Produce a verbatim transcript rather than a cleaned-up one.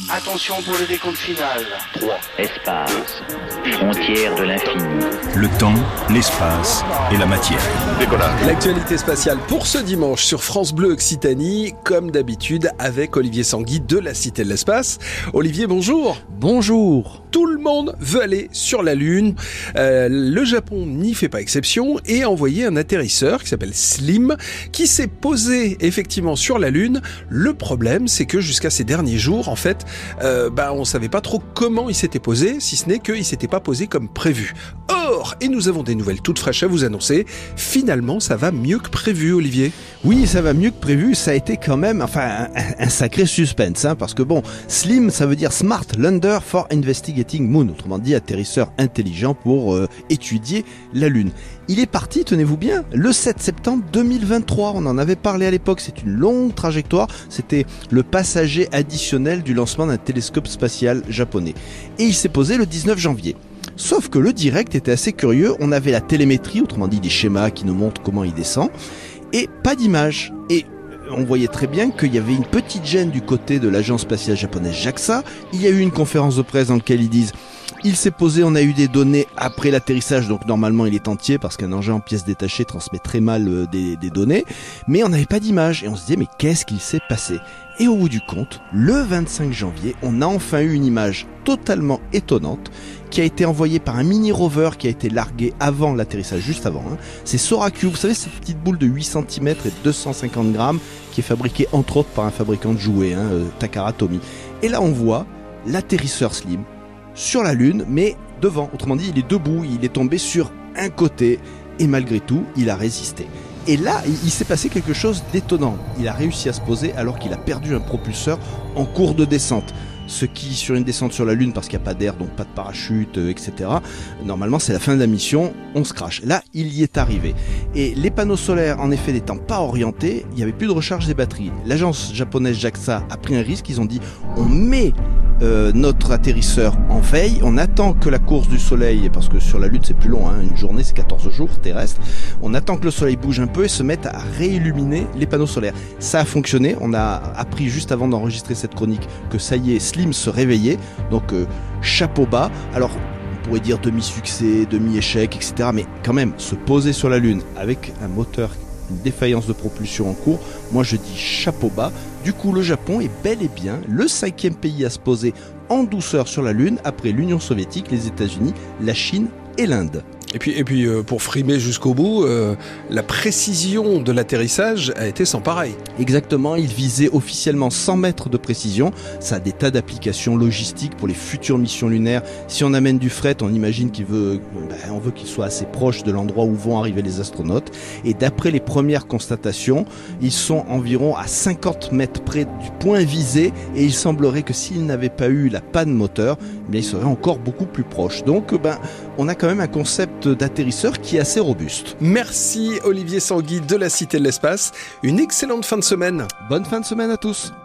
Attention pour le décompte final. trois. Espace. Frontière de l'infini. Le temps, l'espace et la matière. Décollage. L'actualité spatiale pour ce dimanche sur France Bleu Occitanie, comme d'habitude avec Olivier Sanguy de la Cité de l'Espace. Olivier, bonjour. Bonjour. Tout le monde veut aller sur la Lune. Euh, le Japon n'y fait pas exception et a envoyé un atterrisseur qui s'appelle Slim, qui s'est posé effectivement sur la Lune. Le problème, c'est que jusqu'à ces derniers jours, en fait, euh, bah, on savait pas trop comment il s'était posé, si ce n'est qu'il s'était pas posé comme prévu. Or, et nous avons des nouvelles toutes fraîches à vous annoncer, finalement, ça va mieux que prévu, Olivier. Oui, ça va mieux que prévu. Ça a été quand même, enfin, un, un sacré suspense, hein, parce que bon, Slim, ça veut dire Smart Lander for Investigating Moon, autrement dit atterrisseur intelligent pour euh, étudier la Lune. Il est parti, tenez-vous bien, le sept septembre deux mille vingt-trois. On en avait parlé à l'époque. C'est une longue trajectoire. C'était le passager additionnel du lancement d'un télescope spatial japonais. Et il s'est posé le dix-neuf janvier. Sauf que le direct était assez curieux. On avait la télémétrie, autrement dit des schémas qui nous montrent comment il descend, et pas d'image. Et on voyait très bien qu'il y avait une petite gêne du côté de l'agence spatiale japonaise JAXA. Il y a eu une conférence de presse dans laquelle ils disent il s'est posé, on a eu des données après l'atterrissage, donc normalement il est entier parce qu'un engin en pièces détachées transmet très mal euh, des, des données, mais on n'avait pas d'image et on se disait mais qu'est-ce qu'il s'est passé ? Et au bout du compte, le vingt-cinq janvier, on a enfin eu une image totalement étonnante qui a été envoyée par un mini rover qui a été largué avant l'atterrissage, juste avant. Hein. C'est Soraku, vous savez cette petite boule de huit centimètres et deux cent cinquante grammes qui est fabriquée entre autres par un fabricant de jouets, hein, euh, Takara Tomy. Et là on voit l'atterrisseur Slim sur la Lune, mais devant, autrement dit il est debout, il est tombé sur un côté et malgré tout il a résisté. Et là, il s'est passé quelque chose d'étonnant. Il a réussi à se poser alors qu'il a perdu un propulseur en cours de descente. Ce qui, sur une descente sur la Lune, parce qu'il n'y a pas d'air, donc pas de parachute, euh, et cetera, normalement c'est la fin de la mission, on se crache. Là, il y est arrivé. Et les panneaux solaires, en effet, n'étant pas orientés, il n'y avait plus de recharge des batteries. L'agence japonaise JAXA a pris un risque, ils ont dit, on met euh, notre atterrisseur en veille, on attend que la course du soleil, parce que sur la Lune c'est plus long, hein, une journée c'est quatorze jours terrestres, on attend que le soleil bouge un peu et se mette à réilluminer les panneaux solaires. Ça a fonctionné, on a appris juste avant d'enregistrer cette chronique que ça y est, Slim se réveillait, donc euh, chapeau bas. Alors on pourrait dire demi-succès, demi-échec, et cetera. Mais quand même, se poser sur la Lune avec un moteur, une défaillance de propulsion en cours, moi je dis chapeau bas. Du coup, le Japon est bel et bien le cinquième pays à se poser en douceur sur la Lune après l'Union soviétique, les États-Unis, la Chine et l'Inde. Et puis, et puis euh, pour frimer jusqu'au bout, euh, la précision de l'atterrissage a été sans pareil. Exactement, il visait officiellement cent mètres de précision. Ça a des tas d'applications logistiques pour les futures missions lunaires. Si on amène du fret, on imagine qu'il veut, ben, on veut qu'il soit assez proche de l'endroit où vont arriver les astronautes. Et d'après les premières constatations, ils sont environ à cinquante mètres près du point visé. Et il semblerait que s'ils n'avaient pas eu la panne moteur, bien, ils seraient encore beaucoup plus proches. Donc, ben, on a quand même un concept d'atterrisseur qui est assez robuste. Merci Olivier Sanguy de la Cité de l'Espace. Une excellente fin de semaine. Bonne fin de semaine à tous.